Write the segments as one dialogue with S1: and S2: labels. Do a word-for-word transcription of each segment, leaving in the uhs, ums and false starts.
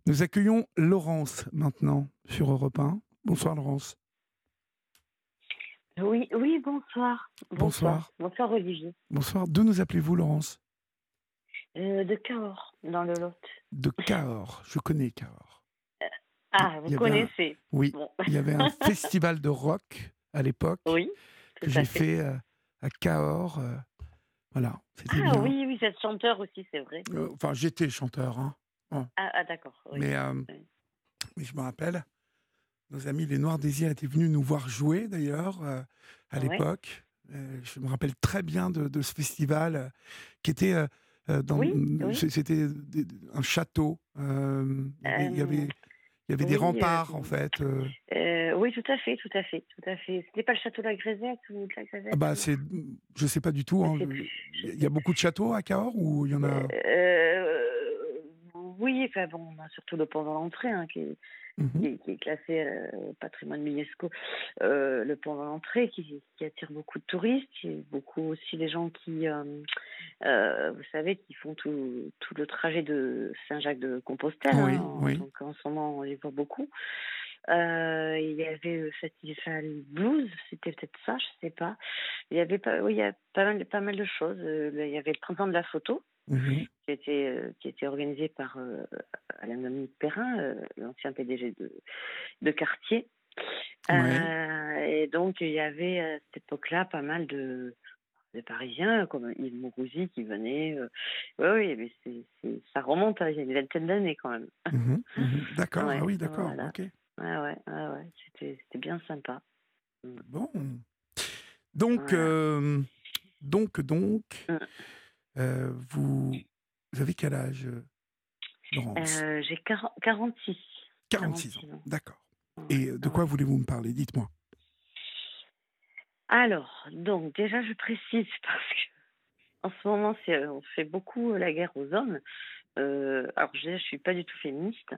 S1: Nous accueillons Laurence maintenant sur Europe un. Bonsoir Laurence.
S2: Oui, oui, bonsoir. Bonsoir.
S1: Bonsoir.
S2: Bonsoir, Olivier.
S1: Bonsoir. D'où nous appelez-vous Laurence?
S2: Euh, de Cahors, dans le Lot.
S1: De Cahors. Je connais Cahors. Il
S2: Ah, vous
S1: il y avait un,
S2: connaissez.
S1: oui,
S2: Bon.
S1: il y avait un festival de rock à l'époque
S2: Oui, tout
S1: que
S2: à
S1: j'ai
S2: fait.
S1: fait euh, à Cahors. euh, voilà, c'était
S2: Ah
S1: bien.
S2: oui, oui, vous êtes chanteur aussi, c'est vrai.
S1: Euh, Enfin, j'étais chanteur, hein. Bon.
S2: Ah, ah, d'accord, oui.
S1: Mais, euh,
S2: Oui.
S1: mais je me rappelle, nos amis les Noirs Désirs étaient venus nous voir jouer d'ailleurs euh, à
S2: Ouais.
S1: l'époque. Euh, je me rappelle très bien de, de ce festival euh, qui était euh, euh, dans.
S2: Oui, oui.
S1: c'est- C'était des- un château. euh, Il y avait, il y
S2: Euh,
S1: avait, il y avait des
S2: oui, euh,
S1: remparts en fait. euh.
S2: euh, oui, tout à fait, tout à fait, tout à fait. C'était pas le château de la Grisette ou de la
S1: Ah
S2: Grisette
S1: bah
S2: ou...
S1: c'est, je sais pas du tout.
S2: Je
S1: hein.
S2: sais plus, je
S1: Il y
S2: sais
S1: a beaucoup de
S2: plus.
S1: châteaux à Cahors ou il y en a.
S2: Euh, oui, enfin bon, on a surtout le pont dans l'entrée, hein, qui est
S1: Mhm.
S2: qui est, qui est classé euh, au patrimoine de l'UNESCO, euh, le pont à l'entrée, qui, qui attire beaucoup de touristes, et beaucoup aussi les gens qui, euh, euh, vous savez, qui font tout, tout le trajet de Saint-Jacques-de-Compostelle. Hein,
S1: Oui,
S2: en-
S1: oui.
S2: donc en ce moment, on les voit beaucoup. Euh, il y avait le Festival Blues, c'était peut-être ça, je sais pas. Il y avait pas, oui, il y a pas mal, pas mal de choses. Euh, Il y avait le printemps de la photo
S1: Mhm.
S2: qui était, euh, qui était organisé par euh, Alain-Dominique Perrin, euh, l'ancien P D G de, de quartier.
S1: Ouais.
S2: Euh, et donc, il y avait à cette époque-là pas mal de, de Parisiens, comme Yves Mourouzi qui venait. Euh, oui, oui, mais c'est, c'est, ça remonte à il y a une vingtaine d'années quand même.
S1: Mhm. Mhm. D'accord. Ah
S2: Ouais,
S1: oui, d'accord.
S2: voilà.
S1: Ok.
S2: Ouais, ouais, ouais, ouais. C'était, c'était bien sympa. Mm.
S1: Bon. Donc,
S2: Voilà.
S1: euh, donc, donc,
S2: Mm.
S1: euh, vous, vous avez quel âge, Laurence?
S2: Euh, j'ai quarante quarante-six.
S1: Quarante-six ans.
S2: quarante-six ans.
S1: D'accord.
S2: Ouais,
S1: Et de quoi
S2: ouais.
S1: voulez-vous me parler? Dites-moi.
S2: Alors, donc, déjà, je précise parce que en ce moment, c'est, on fait beaucoup la guerre aux hommes. Euh, alors, je ne suis pas du tout féministe.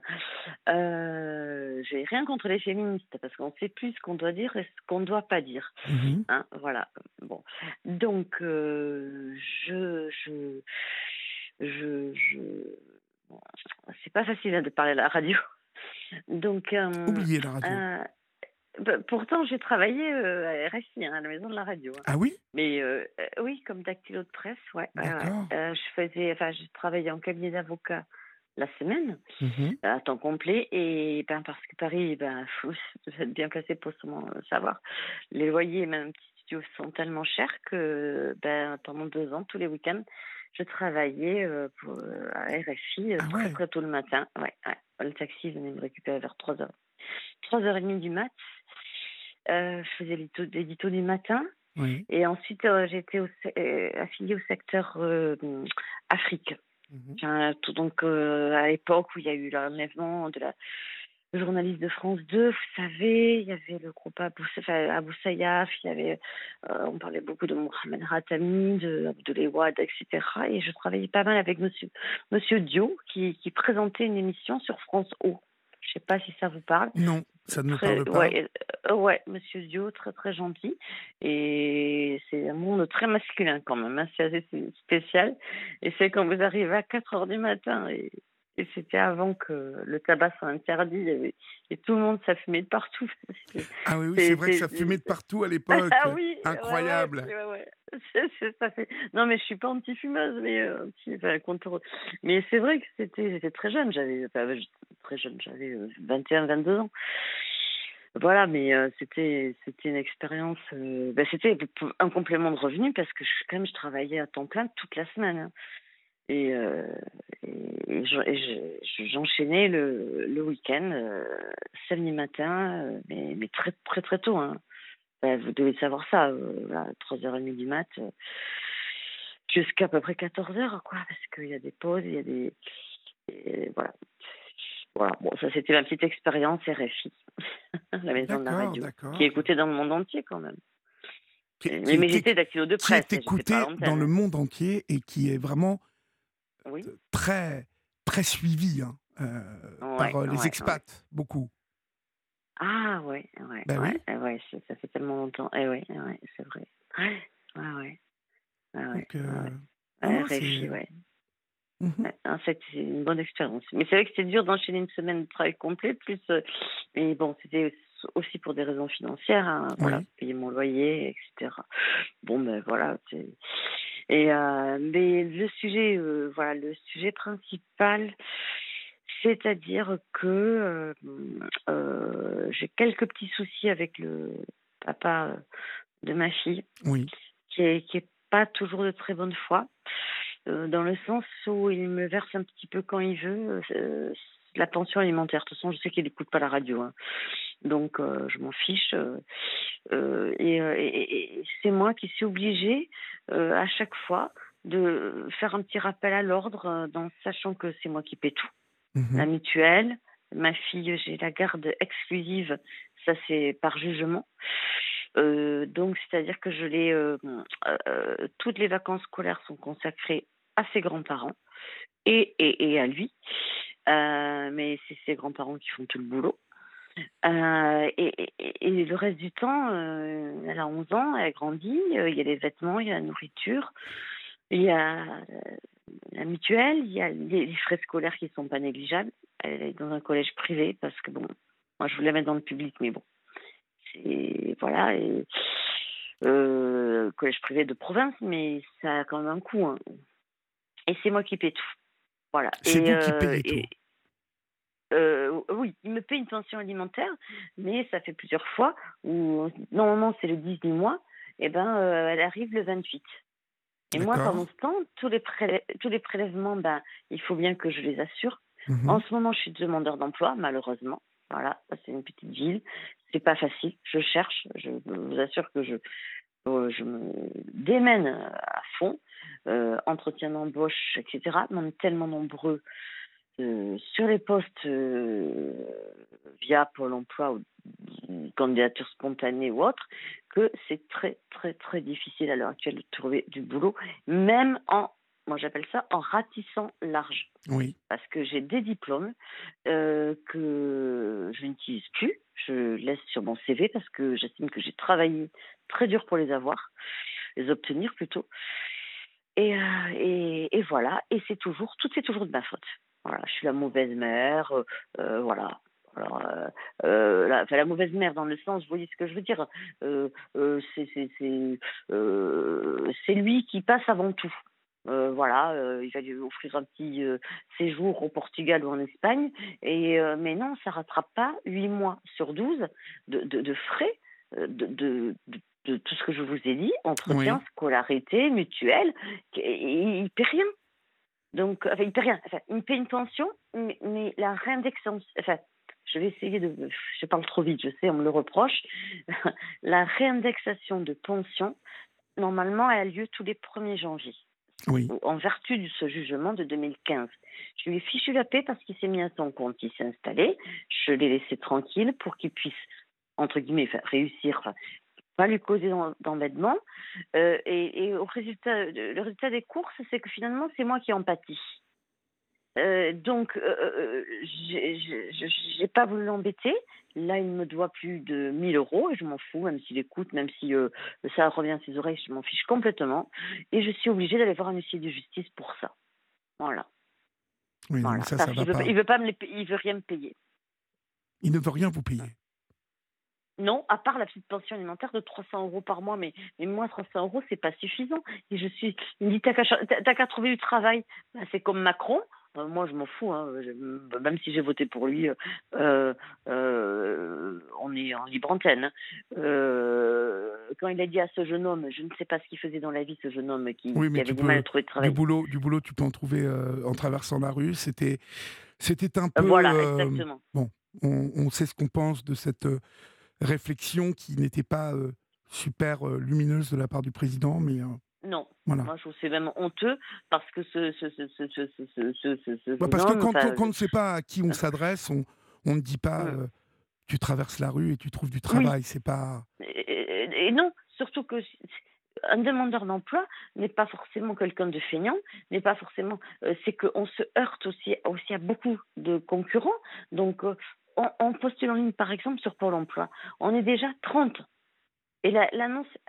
S2: Euh, j'ai rien contre les féministes parce qu'on ne sait plus ce qu'on doit dire et ce qu'on ne doit pas dire.
S1: Mhm.
S2: Hein, voilà. Bon. Donc, euh, je, je, je, je... bon, c'est pas facile hein, de parler à la radio. Donc, euh,
S1: Oubliez la radio.
S2: euh, bah, pourtant, j'ai travaillé euh, à R F I, hein, à la maison de la radio. Hein.
S1: Ah oui?
S2: Mais euh, euh, oui, comme dactylo de presse, ouais, ouais, ouais.
S1: D'accord.
S2: Euh, je faisais, enfin, je travaillais en cabinet d'avocat la semaine,
S1: Mhm.
S2: euh, à temps complet, et ben parce que Paris, ben, faut, vous êtes bien placé pour sûrement le savoir. Les loyers, même un petit studio, sont tellement chers que, ben, pendant deux ans, tous les week-ends, je travaillais euh, pour, euh, à R F I euh,
S1: Ah
S2: très
S1: ouais.
S2: très tôt le matin. Ouais, ouais. Le taxi venait me récupérer vers trois heures, trois heures trente du mat. Euh, je faisais l'édito, l'édito du matin.
S1: Oui.
S2: Et ensuite, euh, j'étais au, euh, affiliée au secteur euh, Afrique.
S1: Mhm.
S2: Enfin, tout, donc, euh, à l'époque où il y a eu l'enlèvement de la journaliste de France deux, vous savez, il y avait le groupe Abou, enfin, Abou Sayyaf, il y avait, euh, on parlait beaucoup de Mohamed Ratami, de Abdoulaye Wade, et cetera. Et je travaillais pas mal avec monsieur, monsieur Dio, qui, qui présentait une émission sur France O. Je sais pas si ça vous parle.
S1: Non, ça ne me
S2: Très,
S1: parle pas.
S2: ouais, euh, ouais, Monsieur Dio, très très gentil. Et c'est un monde très masculin quand même, hein, c'est assez spécial. Et c'est quand vous arrivez à quatre heures du matin, et, et c'était avant que le tabac soit interdit, et, et tout le monde, ça fumait de partout. C'est,
S1: Ah oui, oui, c'est
S2: c'est,
S1: vrai que
S2: c'est-
S1: ça fumait de partout à
S2: c'est-
S1: l'époque.
S2: Ah oui, ouais, ouais,
S1: Incroyable.
S2: c'est- ouais, ouais. C'est- c'est- ça fait... Non, mais je suis pas anti-fumeuse, mais euh, anti... enfin, contre... Mais c'est vrai que c'était, j'étais très jeune, j'avais, enfin, j'étais très jeune, j'avais euh, vingt et un, vingt-deux ans. Voilà, mais euh, c'était c'était une expérience. Euh, ben, c'était un complément de revenu parce que je, quand même je travaillais à temps plein toute la semaine. Hein. Et, euh, et, et je- et je- j'enchaînais le, le week-end, euh, samedi matin, euh, mais, mais très très très tôt. Hein. Ben, vous devez savoir ça, euh, à trois heures trente du mat, euh, jusqu'à à peu près quatorze heures, quoi, parce qu'il y a des pauses, il y a des... et voilà. Voilà, bon, ça c'était ma petite expérience R F I, la maison de la
S1: D'accord,
S2: radio, qui est
S1: d'accord.
S2: écoutée dans le monde entier quand même.
S1: Qui,
S2: Et-
S1: qui
S2: Mais,
S1: est,
S2: mais
S1: qui est-
S2: j'étais dactylo de
S1: qui
S2: presse,
S1: est
S2: hein, j'étais pas à
S1: écouté dans
S2: l'antenne.
S1: le
S2: Hein.
S1: monde entier et qui est vraiment
S2: Oui,
S1: euh, très, très suivi hein, euh, par
S2: ouais,
S1: euh, les
S2: ouais, ouais.
S1: expats, beaucoup.
S2: Ah ouais, ouais,
S1: Ben
S2: ouais,
S1: oui.
S2: eh ouais, ça ça fait tellement longtemps. Eh ouais, eh ouais, c'est vrai. Ouais, ouais, ouais, ouais, ouais,
S1: Donc,
S2: ouais,
S1: euh, non,
S2: ouais.
S1: non, c'est
S2: R F I, ouais.
S1: Mmh.
S2: Ouais, hein, c'était une bonne expérience. Mais c'est vrai que c'est dur d'enchaîner une semaine de travail complet, plus, heu mais bon, c'était s aussi pour des raisons financières, hein, voilà,
S1: Oui,
S2: payer mon loyer et cetera. Bon, ben, voilà, c'est et heu, mais le sujet, heu, voilà, le sujet principal, c'est-à-dire que, hem, heu, j'ai quelques petits soucis avec le papa, heu, de ma fille,
S1: oui.
S2: qui est qui est pas toujours de très bonne foi. Heu, dans le sens où il me verse un petit peu quand il veut, heu, la pension alimentaire. De toute façon, je sais qu'il écoute pas la radio, hein, donc heu, je m'en fiche, heu heu et heu et et et c'est moi qui suis obligée, heu, à chaque fois de faire un petit rappel à l'ordre, heu, dans sachant que c'est moi qui paie tout. La
S1: Mmh.
S2: mutuelle, ma fille, j'ai la garde exclusive, ça c'est par jugement. Heu, donc c'est-à-dire que je l'ai, hem, heu heu, toutes les vacances scolaires sont consacrées à ses grands-parents et et et à lui. Heu, mais c'est ses grands-parents qui font tout le boulot. Heu et et et et le reste du temps, heu, elle a onze ans, elle grandit, heu, il y a les vêtements, il y a la nourriture, il y a la mutuelle, il y a les les frais scolaires qui sont pas négligeables. Elle est dans un collège privé parce que bon, moi je voulais la mettre dans le public, mais bon, c'est voilà et heu, collège privé de province, mais ça a quand même un coût, hein et c'est moi qui paie tout. Voilà
S1: C'est
S2: et
S1: vous qui
S2: heu
S1: payez tout?
S2: et heu, oui, il me paie une pension alimentaire, mais ça fait plusieurs fois où normalement c'est le dix du mois et ben, heu, elle arrive le vingt-huit et moi
S1: D'accord.
S2: pendant ce temps, tous les prélè tous les prélèvements, ben, il faut bien que je les assure. En
S1: Mmh.
S2: ce moment, je suis demandeur d'emploi malheureusement. Voilà, ça c'est une petite ville, c'est pas facile. Je cherche, je vous assure que je, heu, je me démène, à fond, heu, entretien d'embauche et cetera. Mais on est tellement nombreux Heu, sur les postes, heu, via Pôle emploi ou ou candidature spontanée ou autre, que c'est très, très, très difficile à l'heure actuelle de trouver du boulot, même en moi j'appelle ça en ratissant large.
S1: Oui.
S2: Parce que j'ai des diplômes, heu, que je n'utilise plus. Je laisse sur mon C V parce que j'estime que j'ai travaillé très dur pour les avoir, les obtenir plutôt. Et heu et et voilà et c'est toujours tout est toujours de ma faute. Voilà, je suis la mauvaise mère, heu heu, voilà. Alors, heu heu, la enfin la mauvaise mère dans le sens, vous voyez ce que je veux dire? Heu heu, c'est c'est c'est, heu, c'est lui qui passe avant tout. Heu, voilà, heu, il va lui offrir un petit, heu, séjour au Portugal ou en Espagne et heu, mais non, ça rattrape pas huit mois sur douze de de de frais, heu, de de de de tout ce que je vous ai dit, entretien,
S1: Oui.
S2: scolarité, mutuelle, et il il paie rien. Donc, enfin, il paie rien. Enfin, il me paie une pension, mais, mais la réindexation, enfin, je vais essayer de, je parle trop vite, je sais, on me le reproche. La réindexation de pension, normalement, elle a lieu tous les premiers janvier,
S1: Oui.
S2: en vertu de ce jugement de deux mille quinze. Je lui ai fichu la paix parce qu'il s'est mis à son compte, il s'est installé. Je l'ai laissé tranquille pour qu'il puisse, entre guillemets, enfin, réussir, enfin, pas lui causer d'en d'embêtement, heu et et au résultat, le résultat des courses, c'est que finalement, c'est moi qui en pâtis. Heu, donc heu heu j'ai j'ai je j'ai pas voulu l'embêter. Là, il me doit plus de mille euros et je m'en fous, même s'il écoute, même si, heu, ça revient à ses oreilles, je m'en fiche complètement et je suis obligée d'aller voir un huissier de justice pour ça. Voilà,
S1: Oui, non, mais
S2: voilà,
S1: ça,
S2: parce
S1: ça
S2: qu'il
S1: va
S2: veut pas
S1: pas.
S2: il veut pas me les payer, il veut rien me payer.
S1: Il ne veut rien vous payer.
S2: Non, à part la petite pension alimentaire de trois cents euros par mois, mais mais moi trois cents euros c'est pas suffisant et je suis il me dit: «Tu qu'à cha tu qu'à trouver du travail». Bah, c'est comme Macron, heu, moi je m'en fous, hein, je m même si j'ai voté pour lui, heu heu heu, on est en libre antenne, hein. Heu, quand il a dit à ce jeune homme, je ne sais pas ce qu'il faisait dans la vie, ce jeune homme qui
S1: Oui,
S2: qui
S1: mais
S2: avait
S1: tu
S2: du mal à
S1: peux
S2: trouver de
S1: du
S2: travail.
S1: boulot du boulot, tu peux en trouver, heu, en traversant la rue. C'était c'était un
S2: Euh,
S1: peu,
S2: Voilà,
S1: hem,
S2: exactement.
S1: bon, on on sait ce qu'on pense de cette, heu, réflexion qui n'était pas, heu, super, heu, lumineuse de la part du président, mais, heu,
S2: Non,
S1: voilà.
S2: moi je trouve que c'est même honteux parce que ce ce ce ce ce ce ce ce ce ce
S1: Bah,
S2: jeune
S1: parce que
S2: homme,
S1: quand quand
S2: enfin,
S1: quand on
S2: je
S1: ne sait pas à qui on s'adresse, on on ne dit pas,
S2: mmh.
S1: heu: «Tu traverses la rue et tu trouves du
S2: Oui.
S1: travail». C'est pas
S2: Et et et non, surtout que s s un demandeur d'emploi n'est pas forcément quelqu'un de feignant, n'est pas forcément, heu, c'est qu'on se heurte aussi aussi à beaucoup de concurrents. Donc, heu, on on postule en ligne, par exemple, sur Pôle emploi. On est déjà trente et la l'annonce a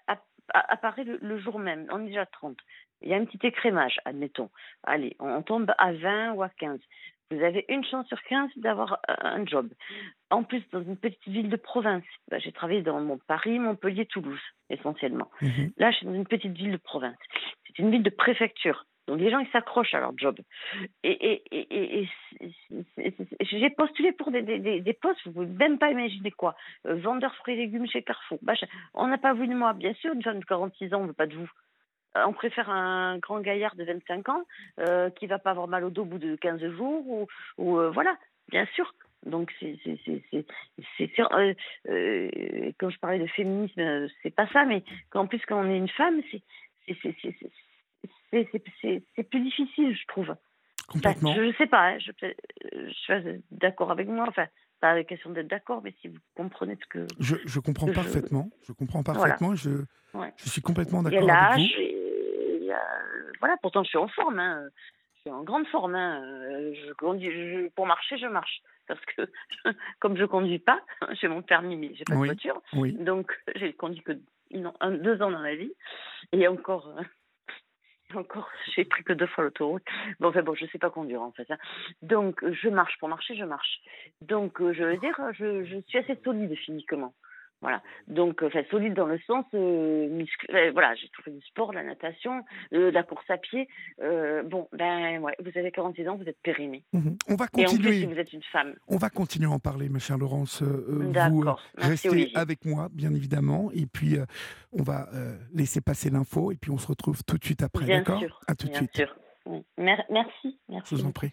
S2: a- apparaît le, le jour même. On est déjà trente. Il y a un petit écrémage, admettons. Allez, on, on tombe à vingt ou à quinze. Vous avez une chance sur quinze d'avoir euh, un job. En plus, dans une petite ville de province. Bah, j'ai travaillé dans mon Paris, Montpellier, Toulouse, essentiellement.
S1: Mhm.
S2: Là, je suis dans une petite ville de province. C'est une ville de préfecture. Donc les gens, ils s'accrochent à leur job. Et, et, et, et- et c'est- c'est- c'est- j'ai postulé pour des, des, des, des postes, vous ne pouvez même pas imaginer quoi. Euh, vendeur fruits et légumes chez Carrefour. Bah, je- on n'a pas voulu de moi. Bien sûr, une femme de quarante-six ans, on ne veut pas de vous. Euh, On préfère un grand gaillard de vingt-cinq ans euh, qui va pas avoir mal au dos au bout de quinze jours ou, ou euh, voilà, bien sûr. Donc c'est c'est c'est c'est c'est c'est- euh, euh, quand je parlais de féminisme, euh, c'est pas ça, mais qu'en plus quand on est une femme, c'est c'est c'est c'est c'est c'est c'est- c'est- c'est plus difficile, je trouve. Enfin,
S1: Complètement.
S2: je ne sais pas, hein, je, peut- euh, je suis d'accord avec moi, enfin, pas la question d'être d'accord, mais si vous comprenez ce que,
S1: Je, je comprends
S2: que je...
S1: parfaitement. Je comprends
S2: Voilà,
S1: parfaitement. Je,
S2: ouais.
S1: je suis complètement
S2: Il y a
S1: d'accord avec vous.
S2: l'âge, et il y a... Voilà, pourtant je suis en forme, hein. Je suis en grande forme, hein. Euh, Je conduis, je- pour marcher, je marche. Parce que, comme je conduis pas, j'ai mon permis, mais j'ai pas de
S1: Oui,
S2: voiture,
S1: oui.
S2: donc j'ai conduit que une an- un- deux ans dans ma vie, et encore... Encore, j'ai pris que deux fois l'autoroute. Bon, enfin bon, je sais pas conduire en fait, hein. Donc, euh, je marche. Pour marcher, je marche. Donc, euh, je veux dire, je, je suis assez solide physiquement. Voilà. Donc, euh, enfin, solide dans le sens euh, muscu- euh, voilà, j'ai tout fait du sport, de la natation, euh, de la course à pied. Euh, bon, ben ouais, vous avez quarante-six ans, vous êtes périmé.
S1: Mhm. On va
S2: Et en plus, si
S1: continuer.
S2: vous êtes une femme.
S1: On va continuer à en parler, ma chère Laurence. Euh, euh, vous euh,
S2: D'accord. Merci
S1: restez
S2: Olivier.
S1: avec moi, bien évidemment. Et puis, euh, on va euh, laisser passer l'info. Et puis, on se retrouve tout de suite après.
S2: Bien
S1: D'accord?
S2: sûr,
S1: À tout de
S2: bien
S1: suite.
S2: sûr. Oui. Mer- merci,
S1: Je
S2: merci
S1: vous en
S2: beaucoup.
S1: prie.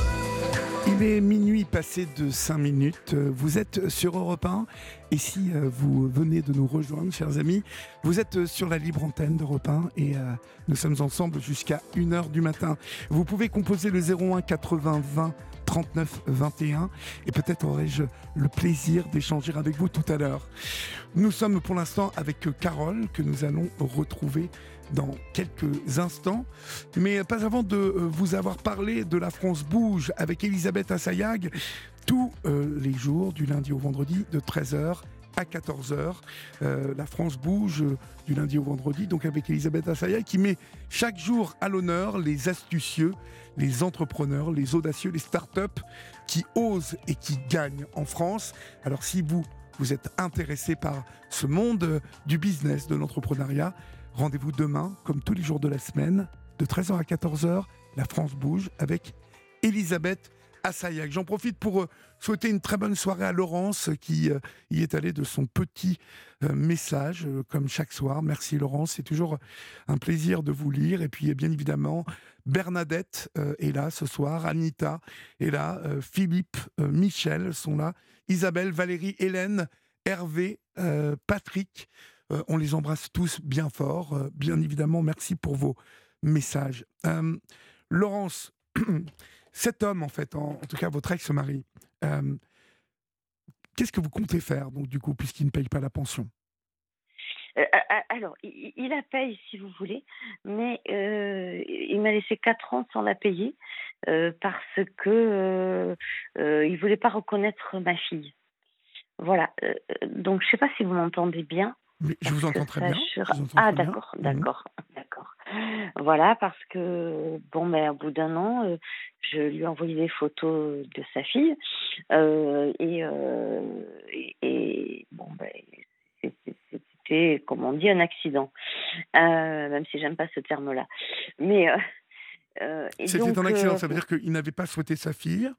S1: Il est minuit passé de cinq minutes. Vous êtes sur Europe un. Et si euh, vous venez de nous rejoindre, chers amis, vous êtes sur la libre antenne d'Europe un. Et euh, nous sommes ensemble jusqu'à une heure du matin. Vous pouvez composer le zéro un quatre-vingts vingt trente-neuf vingt et un. Et peut-être aurai-je le plaisir d'échanger avec vous tout à l'heure. Nous sommes pour l'instant avec Carole, que nous allons retrouver dans quelques instants. Mais pas avant de euh, vous avoir parlé de La France bouge avec Elisabeth Assayag, tous euh, les jours, du lundi au vendredi, de treize heures à quatorze heures. Euh, La France bouge euh, du lundi au vendredi, donc avec Elisabeth Assayag, qui met chaque jour à l'honneur les astucieux, les entrepreneurs, les audacieux, les start-up qui osent et qui gagnent en France. Alors si vous, vous êtes intéressé par ce monde euh, du business, de l'entrepreneuriat, rendez-vous demain, comme tous les jours de la semaine, de treize heures à quatorze heures, La France bouge avec Elisabeth Assayag. J'en profite pour euh, souhaiter une très bonne soirée à Laurence qui euh, y est allée de son petit euh, message, euh, comme chaque soir. Merci Laurence, c'est toujours un plaisir de vous lire. Et puis bien évidemment, Bernadette euh, est là ce soir, Anita est là, euh, Philippe, euh, Michel sont là, Isabelle, Valérie, Hélène, Hervé, euh, Patrick. Euh, on les embrasse tous bien fort. Euh, bien évidemment, merci pour vos messages. Euh, Laurence, cet homme, en fait, en, en tout cas votre ex-mari, euh, qu'est-ce que vous comptez faire, donc, du coup, puisqu'il ne paye pas la pension?
S2: Euh, alors, il, il la paye si vous voulez, mais euh, il m'a laissé quatre ans sans la payer euh, parce que euh, euh, il voulait pas reconnaître ma fille. Voilà. Euh, donc, je sais pas si vous m'entendez bien.
S1: Mais je vous entends très
S2: Ça
S1: bien.
S2: sur...
S1: Je vous entends
S2: Ah,
S1: très bien.
S2: d'accord,
S1: Mhm.
S2: d'accord, d'accord. Voilà, parce que, bon, ben, au bout d'un an, euh, je lui ai envoyé des photos de sa fille. Euh, et, euh, et, et, bon, ben, c'est- c'est- c'était, comme on dit, un accident. Euh, même si j'aime pas ce terme-là. Mais, euh, euh, et
S1: C'était un
S2: donc,
S1: accident,
S2: euh,
S1: ça veut dire qu'il n'avait pas souhaité sa fille.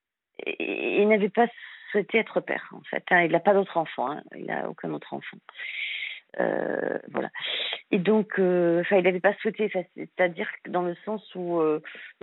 S2: il n'avait pas souhaité être père, en fait, hein. Il n'a pas d'autre enfant, hein. Il n'a aucun autre enfant. Euh, voilà. Et donc, euh, enfin, il n'avait pas souhaité, c'est-à-dire que dans le sens où, euh,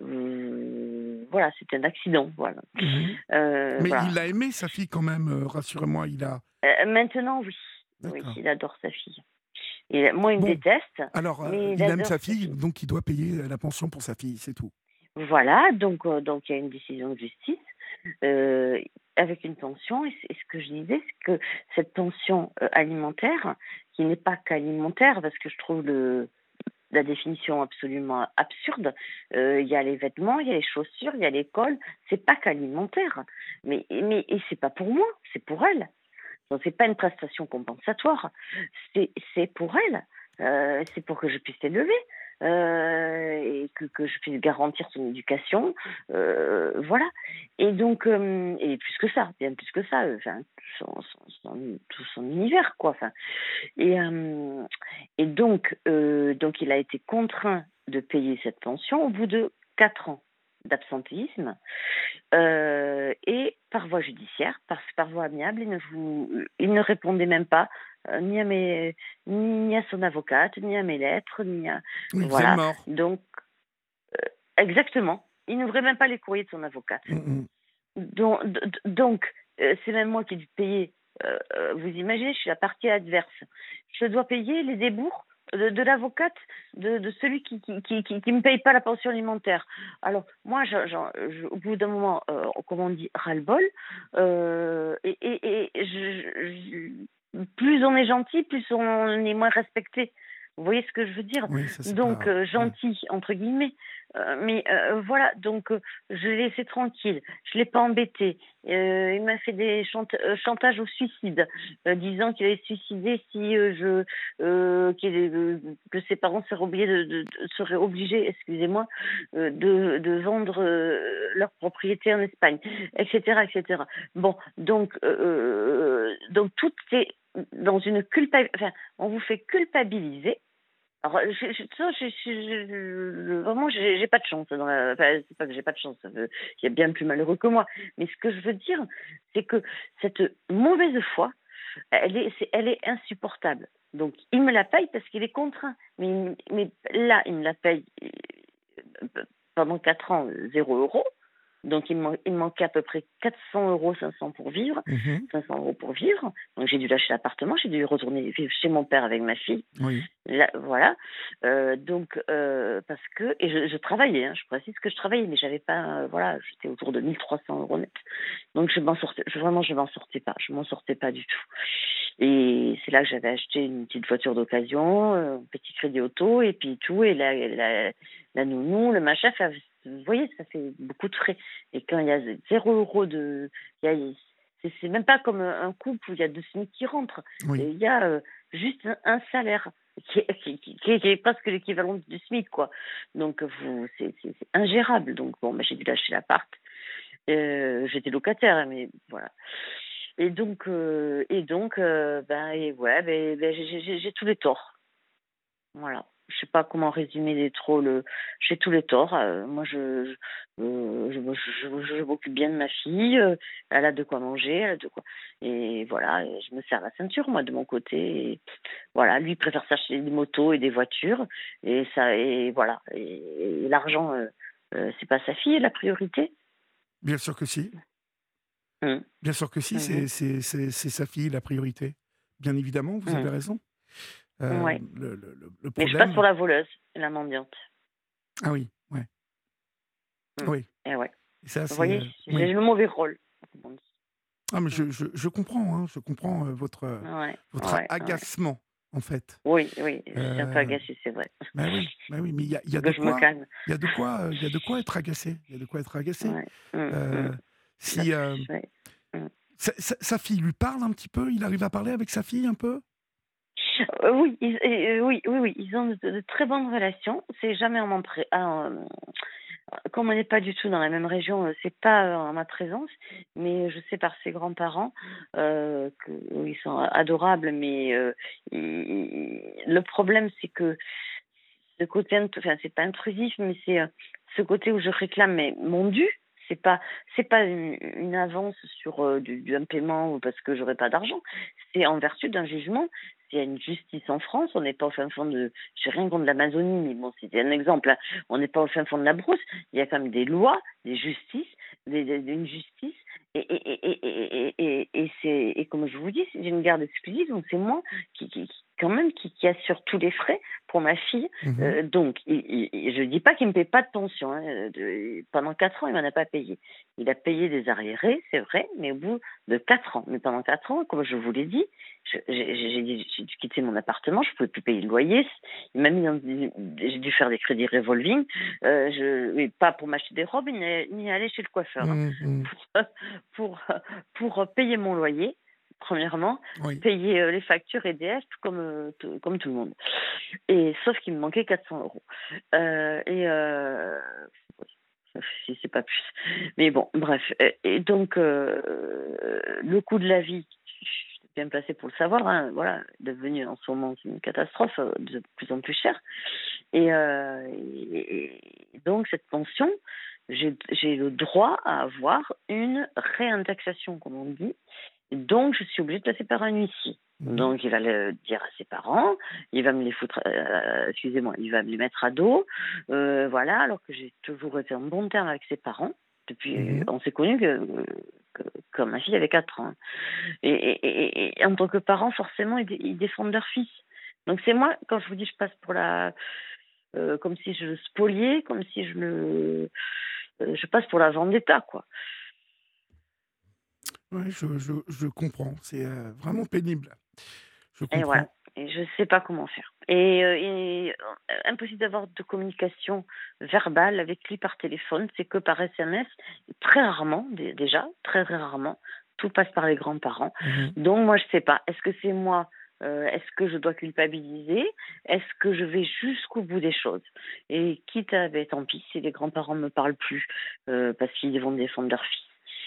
S2: euh, voilà, c'était un accident, voilà.
S1: Mhm.
S2: Euh,
S1: Mais
S2: voilà.
S1: il a aimé sa fille quand même, euh, rassurez-moi, il a...
S2: Euh, maintenant, oui, oui,
S1: D'accord.
S2: il adore sa fille. Et moi, il me
S1: Bon,
S2: déteste,
S1: alors, euh,
S2: mais il,
S1: il aime
S2: adore
S1: sa
S2: sa
S1: fille,
S2: fille.
S1: donc il doit payer la pension pour sa fille, c'est tout.
S2: Voilà, donc euh, donc il y a une décision de justice euh, avec une pension. Et, c- et ce que je disais, c'est que cette pension euh, alimentaire, qui n'est pas qu'alimentaire, parce que je trouve le la définition absolument absurde. Euh, Il y a les vêtements, il y a les chaussures, il y a l'école. C'est pas qu'alimentaire. Mais mais et c'est pas pour moi, c'est pour elle. Donc c'est pas une prestation compensatoire. C'est c'est pour elle. Euh, c'est pour que je puisse l'élever. Euh, et que, que je puisse garantir son éducation, euh, voilà. Et donc, euh, et plus que ça, bien plus que ça, euh, enfin, son, son, son- tout son univers, quoi. Enfin, et, euh, et donc, euh, donc, il a été contraint de payer cette pension au bout de quatre ans d'absentéisme, euh, et par voie judiciaire, par, par voie amiable, il ne, vous, il ne répondait même pas, euh, ni à mes, ni à son avocate, ni à mes lettres, ni à,
S1: Oui, il faisait le
S2: voilà.
S1: mort.
S2: Donc, exactement, il n'ouvrait même pas les courriers de son avocate.
S1: Mm, mm.
S2: Donc, d- d- donc euh, c'est même moi qui ai dû payer. Euh, euh, vous imaginez, je suis la partie adverse. Je dois payer les débours de, de l'avocate de, de celui qui qui, qui, qui, qui me paye pas la pension alimentaire. Alors, moi, je, je- je- au bout d'un moment, euh, comme on dit, ras-le-bol. Euh, et et, et je, je- plus on est gentil, plus on est moins respecté. Vous voyez ce que je veux dire?
S1: Oui, ça c'est
S2: Donc,
S1: pas.
S2: euh,
S1: Ouais.
S2: gentil, entre guillemets. Euh, mais euh, voilà, donc euh, je l'ai laissé tranquille, je l'ai pas embêté. Euh, il m'a fait des chant euh, chantages au suicide, euh, disant qu'il allait se suicider si euh, je euh, qu'il euh, que ses parents seraient obligés de, de, de- seraient obligés, excusez-moi, euh, de, de vendre euh, leur propriété en Espagne, et cetera, et cetera. Bon, donc euh, euh, donc tout est dans une culpabilité. Enfin, on vous fait culpabiliser. Alors, je, je, tu vois, je, je, je- je- vraiment, j'ai j'ai pas de chance. Dans la, enfin, c'est pas que j'ai pas de chance. euh, Il y a bien plus malheureux que moi. Mais ce que je veux dire, c'est que cette mauvaise foi, elle est, c'est- elle est insupportable. Donc, il me la paye parce qu'il est contraint. Mais, il- mais là, il me la paye euh, pendant quatre ans, zéro euro. Donc, il me, man- il me manquait à peu près quatre cents euros, cinq cents pour vivre,
S1: Mhm.
S2: cinq cents euros pour vivre. Donc, j'ai dû lâcher l'appartement, j'ai dû retourner vivre chez mon père avec ma fille.
S1: Oui.
S2: Là, voilà. Euh, donc, euh, parce que, et je, je travaillais, hein, je précise que je travaillais, mais j'avais pas, euh, voilà, j'étais autour de mille trois cents euros net. Donc, je m'en sortais, je, vraiment, je m'en sortais pas, je m'en sortais pas du tout. Et c'est là que j'avais acheté une petite voiture d'occasion, euh, un petit crédit auto, et puis tout, et la, la, la nounou, le machin, ça- vous voyez, ça fait beaucoup de frais. Et quand il y a zéro euro de, il y a, c'est c'est même pas comme un couple où il y a deux SMIC qui rentrent.
S1: Oui.
S2: Il y a euh, juste un, un salaire qui est, qui, qui- qui est- qui est presque l'équivalent du SMIC, quoi. Donc, vous, c'est c'est- c'est ingérable. Donc, bon, bah, j'ai dû lâcher l'appart. Euh, j'étais locataire, hein, mais voilà. Et donc, euh, et donc, euh, ben, et ouais, ben, ben, j'ai j'ai- j'ai tous les torts. Voilà. Je sais pas comment résumer les trop le. J'ai tous les torts. Euh, moi, je, je, euh, je, je- je- je m'occupe bien de ma fille. Euh, elle a de quoi manger, elle a de quoi. Et voilà, et je me sers la ceinture, moi, de mon côté. Et voilà, lui préfère s'acheter des motos et des voitures. Et ça, et voilà. Et, et l'argent, euh, euh, c'est pas sa fille la priorité.
S1: Bien sûr que si.
S2: Hum,
S1: Bien sûr que si,
S2: mhm,
S1: c'est c'est- c'est- c'est sa fille la priorité. Bien évidemment, vous avez
S2: hum.
S1: raison. Euh,
S2: Ouais.
S1: le, le- le- le
S2: Mais je passe pour
S1: problème.
S2: la voleuse, la mendiante.
S1: Ah oui, ouais.
S2: Hum.
S1: Oui.
S2: Et ouais.
S1: Et ça,
S2: Vous
S1: c'est.
S2: voyez,
S1: euh,
S2: j'ai
S1: oui.
S2: le mauvais rôle, comme on dit.
S1: Ah, mais
S2: Hum.
S1: je, je, je comprends, hein, je comprends euh, votre, euh,
S2: Ouais,
S1: votre
S2: ouais, ouais.
S1: agacement, en fait.
S2: Oui, oui, je suis un peu
S1: Euh,
S2: agacée, c'est vrai.
S1: bah oui, bah oui, mais il y a, il y a
S2: Faut
S1: de
S2: que je me
S1: quoi,
S2: calme.
S1: il y a de quoi, euh, il y a de quoi être agacé. Il y a de quoi être agacé.
S2: Ouais. Hum, hum.
S1: Euh,
S2: Bah,
S1: si euh,
S2: ouais. Hum.
S1: sa, sa- sa fille lui parle un petit peu, il arrive à parler avec sa fille un peu.
S2: Euh, oui, ils, euh, oui, oui, oui, ils ont de, de très bonnes relations. C'est jamais en mon pré... ah, euh, comme on n'est pas du tout dans la même région, euh, c'est pas euh, en ma présence, mais je sais par ses grands-parents euh, qu'ils sont adorables, mais euh, ils- le problème c'est que ce côté, int- enfin c'est pas intrusif, mais c'est euh, ce côté où je réclame mais mon dû. C'est pas, c'est pas une, une avance sur euh, du, du un paiement ou parce que j'aurais pas d'argent. C'est en vertu d'un jugement. S'il y a une justice en France, on n'est pas au fin fond de, j'ai rien contre l'Amazonie, mais bon, c'était un exemple, hein. On n'est pas au fin fond de la brousse. Il y a quand même des lois, des justices, des, des- une justice. Et, et, et, et, et, et, et, et c'est, et comme je vous dis, j'ai une garde exclusive, donc c'est moi qui, qui, qui- quand même, qui, qui assure tous les frais pour ma fille.
S1: Mhm.
S2: Euh, donc, il, il- je dis pas qu'il me paie pas de pension, hein. De- pendant quatre ans, il m'en a pas payé. Il a payé des arriérés, c'est vrai, mais au bout de quatre ans. Mais pendant quatre ans, comme je vous l'ai dit, je- j'ai j'ai- j'ai- j'ai dû quitter mon appartement, je pouvais plus payer le loyer. Il m'a mis dans des- j'ai dû faire des crédits revolving, euh, je, mais pas pour m'acheter des robes, ni, ni aller chez le coiffeur, hein.
S1: Mhm, mhm.
S2: Pour, pour, pour payer mon loyer. premièrement,
S1: Oui.
S2: payer euh, les factures E D F comme, euh, tout, comme tout le monde. Et sauf qu'il me manquait quatre cents euros. Euh, et euh, si c'est pas plus. Mais bon, bref. Et, et donc, euh, le coût de la vie, je suis bien placée pour le savoir, hein, voilà, devenu en ce moment c'est une catastrophe, euh, de plus en plus cher. Et, euh, et- et donc, cette pension, j'ai j'ai le droit à avoir une réindexation, comme on dit. Donc, je suis obligée de passer par un huissier.
S1: Mhm.
S2: Donc, il va le dire à ses parents, il va me les foutre, euh, excusez-moi, il va me les mettre à dos, euh, voilà, alors que j'ai toujours été en bon terme avec ses parents. Depuis,
S1: Mhm.
S2: on s'est connus que, que- quand ma fille avait quatre ans. Et, et- et- et en tant que parent, forcément, ils, dé- ils défendent leur fils. Donc, c'est moi, quand je vous dis, je passe pour la, euh, comme si je le spoliais, comme si je le, euh, je passe pour la vendetta, quoi.
S1: Ouais, je, je, je comprends. C'est euh, vraiment pénible. Je
S2: Et voilà.
S1: comprends.
S2: Et je sais pas comment faire. Et, euh, et, euh, impossible d'avoir de communication verbale avec lui par téléphone, c'est que par S M S. Très rarement, dé- déjà, très très rarement. Tout passe par les grands-parents.
S1: Mhm.
S2: Donc moi, je sais pas. Est-ce que c'est moi euh, Est-ce que je dois culpabiliser? Est-ce que je vais jusqu'au bout des choses? Et quitte à, ben, tant pis, si les grands-parents me parlent plus euh, parce qu'ils vont défendre leur fils.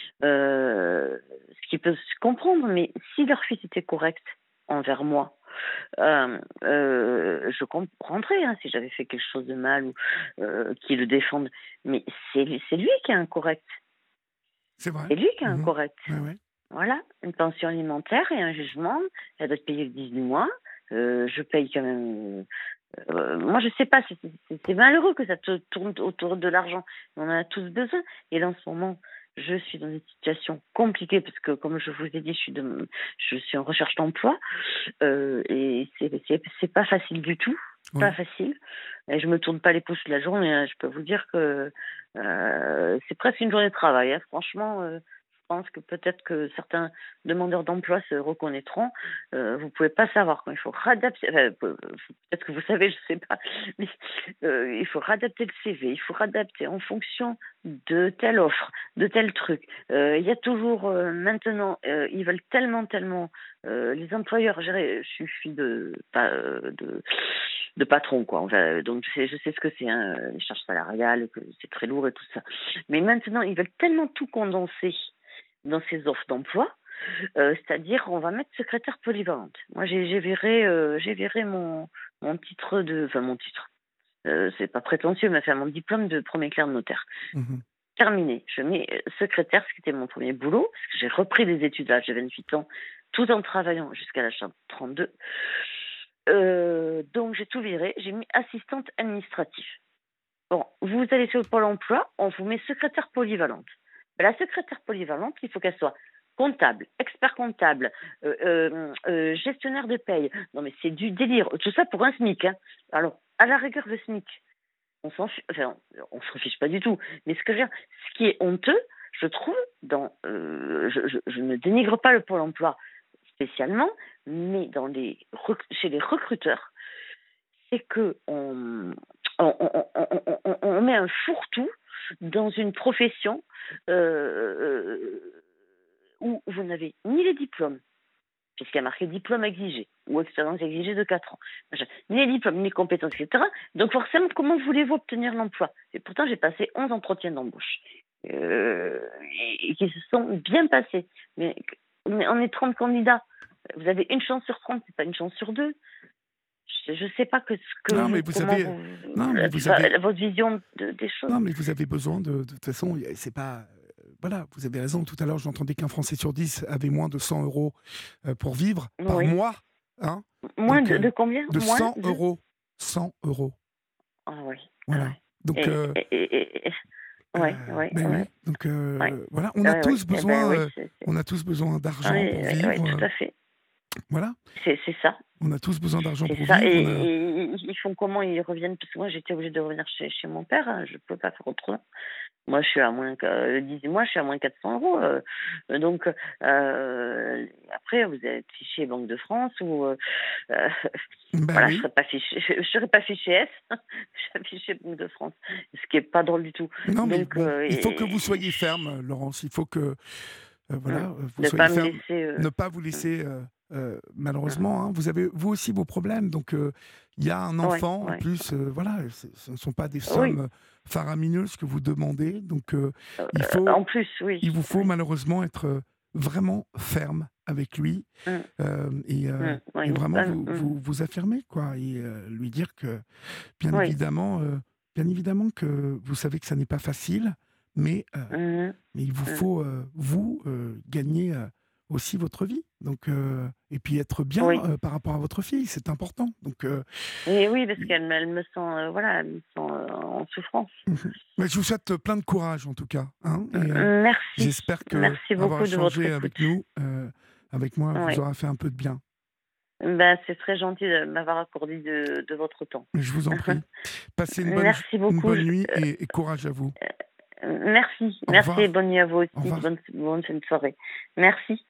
S2: Euh, ce qui peut se comprendre, mais si leur fils était correct envers moi, euh, euh, je comprendrais hein, si j'avais fait quelque chose de mal ou euh, qu'ils le défendent. Mais c'est lui, c'est lui qui est incorrect.
S1: C'est vrai.
S2: C'est lui qui est
S1: Mhm.
S2: incorrect.
S1: Ouais, ouais.
S2: Voilà, une pension alimentaire et un jugement. Elle doit être payée le dix-huit mois. Euh, je paye quand même. Euh, moi, je sais pas. C'est c'est- c'est malheureux que ça te tourne autour de l'argent. On en a tous besoin. Et là, en ce moment, je suis dans une situation compliquée parce que, comme je vous ai dit, je suis, de, je suis en recherche d'emploi. Euh, et c'est c'est c'est pas facile du tout, pas
S1: Oui.
S2: facile. Et je me tourne pas les pouces toute la journée, hein. Je peux vous dire que euh, c'est presque une journée de travail, hein. Franchement, euh, je pense que peut-être que certains demandeurs d'emploi se reconnaîtront. Euh, vous pouvez pas savoir quand il faut réadapter. Enfin, pe- peut-être que vous savez, je sais pas. Mais euh, il faut réadapter le C V, il faut réadapter en fonction de telle offre, de tel truc. Euh, Il y a toujours euh, maintenant, euh, ils veulent tellement, tellement euh, les employeurs, je dirais, je suis fille de, pas, euh, de, de patron, quoi. Enfin, donc, je sais, je sais ce que c'est, hein, les charges salariales, que c'est très lourd et tout ça. Mais maintenant, ils veulent tellement tout condenser dans ces offres d'emploi, euh, c'est-à-dire, on va mettre secrétaire polyvalente. Moi, j'ai j'ai viré, euh, j'ai viré mon, mon titre de, enfin, mon titre. Euh, c'est pas prétentieux, mais enfin, mon diplôme de premier clerc de notaire.
S1: Mhm.
S2: Terminé. Je mets euh, secrétaire, ce qui était mon premier boulot, parce que j'ai repris des études là, j'ai vingt-huit ans, tout en travaillant jusqu'à l'âge de trente-deux. Euh, donc j'ai tout viré, j'ai mis assistante administrative. Bon, vous allez sur le Pôle emploi, on vous met secrétaire polyvalente. Mais la secrétaire polyvalente, il faut qu'elle soit comptable, expert comptable, euh, euh, euh, gestionnaire de paye. Non mais c'est du délire. Tout ça pour un SMIC, hein. Alors, à la rigueur, le SMIC, on s'en fiche, enfin, on s'en fiche pas du tout. Mais ce que je veux dire, ce qui est honteux, je trouve, dans, euh, je, je- je ne dénigre pas le Pôle emploi spécialement, mais dans les, rec- chez les recruteurs, c'est que on, on, on- on- on- on- on met un fourre-tout dans une profession euh, euh, où vous n'avez ni les diplômes, puisqu'il y a marqué diplôme exigé ou expérience exigée de quatre ans. Machin. Ni les diplômes, ni les compétences, et cetera. Donc forcément, comment voulez-vous obtenir l'emploi? Et pourtant, j'ai passé onze entretiens d'embauche euh, et, et qui se sont bien passés. Mais, mais on est trente candidats. Vous avez une chance sur trente, c'est pas une chance sur deux. Je ne sais pas que, ce que
S1: Non,
S2: vous,
S1: mais vous
S2: comment
S1: avez,
S2: vous,
S1: non, mais
S2: la-
S1: vous avez,
S2: la- votre vision de- des choses.
S1: non, mais vous avez besoin de, de toute façon, y a- c'est pas, euh, voilà, vous avez raison. Tout à l'heure, j'entendais qu'un Français sur dix avait moins de cent euros euh, pour vivre par
S2: Oui.
S1: mois, hein.
S2: Moins
S1: Donc,
S2: de,
S1: euh,
S2: de combien?
S1: de
S2: Moins
S1: cent
S2: de.
S1: euros, cent euros,
S2: Ah oui. Ah
S1: voilà.
S2: oui.
S1: Donc,
S2: Et,
S1: euh,
S2: et, et, et-
S1: euh,
S2: ouais, ouais,
S1: ben
S2: ouais,
S1: oui. Donc,
S2: ouais,
S1: euh, voilà, on a
S2: ouais, oui.
S1: tous
S2: Eh ben
S1: besoin,
S2: oui,
S1: euh,
S2: c'est, c'est-
S1: on a tous besoin
S2: oui,
S1: d'argent pour
S2: oui, oui,
S1: vivre,
S2: tout
S1: euh,
S2: à fait.
S1: voilà.
S2: C'est, c'est ça.
S1: On a tous besoin d'argent
S2: C'est
S1: pour
S2: ça. Et,
S1: vivre. On a,
S2: et ils ils font comment? Ils reviennent? Parce que moi, j'étais obligée de revenir chez, chez mon père, hein. Je ne peux pas faire autrement. Moi, je suis à moins, que- euh, le dix mois, je suis à moins quatre cents euros. euh, euh, donc, euh, après, vous êtes fiché Banque de France ou. euh, euh,
S1: ben
S2: voilà, je ne
S1: oui.
S2: serais pas fiché, je, je serais pas fiché S, je serais fiché Banque de France. Ce qui est pas drôle du tout.
S1: Non, mais
S2: Donc,
S1: bon,
S2: euh,
S1: il faut que vous
S2: et-
S1: soyez ferme, Laurence. Il faut que euh,
S2: Mmh.
S1: voilà, euh, vous
S2: De
S1: soyez
S2: pas me
S1: ferme,
S2: laisser, heu,
S1: ne pas vous
S2: mmh,
S1: laisser, euh, euh,
S2: mmh.
S1: malheureusement, hein, vous avez vous aussi vos problèmes. Donc, euh, il y a un
S2: Ouais,
S1: enfant en
S2: ouais.
S1: plus, euh, voilà, ce ce ne sont pas des
S2: Oui,
S1: sommes faramineuses que vous demandez. Donc, euh,
S2: heu,
S1: il faut,
S2: en plus, oui,
S1: il vous faut
S2: oui.
S1: malheureusement être euh, vraiment ferme avec lui,
S2: Mmh,
S1: euh, et, euh,
S2: mmh, oui,
S1: et vraiment
S2: bah,
S1: vous,
S2: mmh,
S1: vous, vous affirmer, quoi, et euh, lui dire que, bien
S2: oui.
S1: évidemment, euh, bien évidemment que vous savez que ça n'est pas facile, mais, euh,
S2: Mmh mh.
S1: mais il vous
S2: Mmh.
S1: faut, euh, vous, euh, gagner euh, aussi votre vie. Donc, euh, et puis être bien
S2: Oui.
S1: euh, par rapport à votre fille, c'est important. Donc, euh,
S2: Et oui, parce
S1: i-
S2: qu'elle me elle me sent, heu, voilà, elle me sent, heu, en souffrance.
S1: Mhm. Mais je vous souhaite plein de courage en tout cas, hein, et euh,
S2: Mmh, merci.
S1: j'espère que
S2: Merci
S1: avoir
S2: beaucoup de votre
S1: échangé
S2: écoute.
S1: avec nous, euh, avec moi, vous
S2: Oui.
S1: aura fait un peu de bien.
S2: Bah, c'est très gentil de m'avoir accordé de de votre temps.
S1: Je vous en prie. Passez une bonne,
S2: Merci
S1: une
S2: beaucoup.
S1: bonne
S2: Je
S1: nuit et, et courage à vous.
S2: Merci,
S1: Au
S2: merci et
S1: revoir.
S2: bonne nuit à vous
S1: Au
S2: aussi.
S1: revoir.
S2: Bonne bonne fin de soirée. Merci.